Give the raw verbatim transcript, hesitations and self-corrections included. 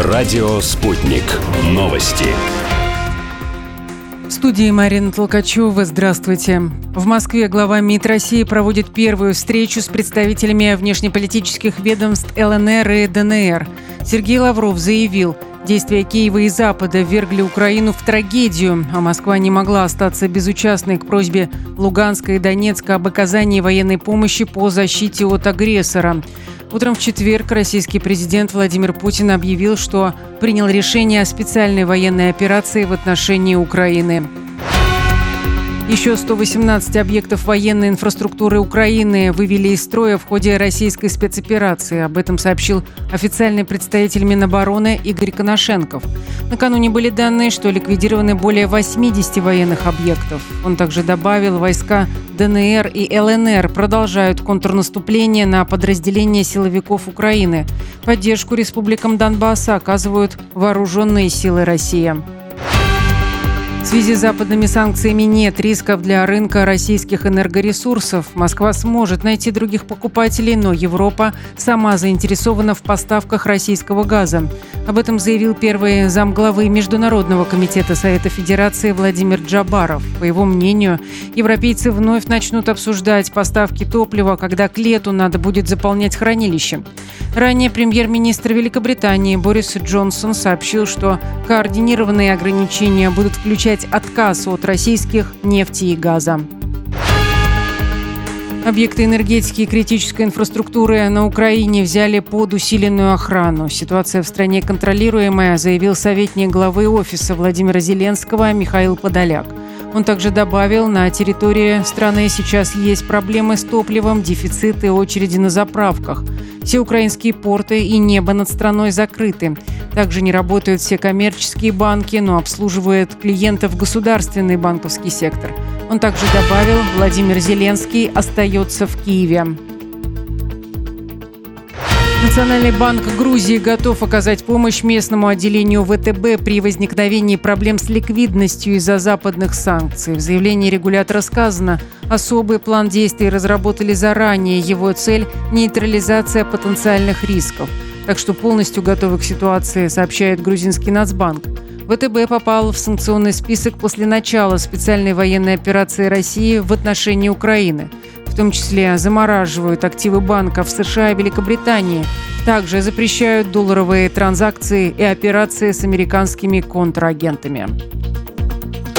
Радио «Спутник». Новости. В студии Марина Толкачева. Здравствуйте. В Москве глава МИД России проводит первую встречу с представителями внешнеполитических ведомств ЛНР и ДНР. Сергей Лавров заявил, действия Киева и Запада ввергли Украину в трагедию, а Москва не могла остаться безучастной к просьбе Луганска и Донецка об оказании военной помощи по защите от агрессора. Утром в четверг российский президент Владимир Путин объявил, что принял решение о специальной военной операции в отношении Украины. Еще сто восемнадцать объектов военной инфраструктуры Украины вывели из строя в ходе российской спецоперации. Об этом сообщил официальный представитель Минобороны Игорь Коношенков. Накануне были данные, что ликвидированы более восемьдесят военных объектов. Он также добавил, войска ДНР и ЛНР продолжают контрнаступление на подразделения силовиков Украины. Поддержку республикам Донбасса оказывают вооруженные силы России. В связи с западными санкциями нет рисков для рынка российских энергоресурсов. Москва сможет найти других покупателей, но Европа сама заинтересована в поставках российского газа. Об этом заявил первый замглавы Международного комитета Совета Федерации Владимир Джабаров. По его мнению, европейцы вновь начнут обсуждать поставки топлива, когда к лету надо будет заполнять хранилище. Ранее премьер-министр Великобритании Борис Джонсон сообщил, что координированные ограничения будут включать отказ от российских нефти и газа. Объекты энергетики и критической инфраструктуры на Украине взяли под усиленную охрану. Ситуация в стране контролируемая, заявил советник главы офиса Владимира Зеленского Михаил Подоляк. Он также добавил, на территории страны сейчас есть проблемы с топливом, дефицит и очереди на заправках. Все украинские порты и небо над страной закрыты. Также не работают все коммерческие банки, но обслуживает клиентов государственный банковский сектор. Он также добавил, Владимир Зеленский остается в Киеве. Национальный банк Грузии готов оказать помощь местному отделению ВТБ при возникновении проблем с ликвидностью из-за западных санкций. В заявлении регулятора сказано, особый план действий разработали заранее. Его цель – нейтрализация потенциальных рисков. Так что полностью готовы к ситуации, сообщает грузинский Нацбанк. ВТБ попал в санкционный список после начала специальной военной операции России в отношении Украины. В том числе замораживают активы банков в США и Великобритании. Также запрещают долларовые транзакции и операции с американскими контрагентами.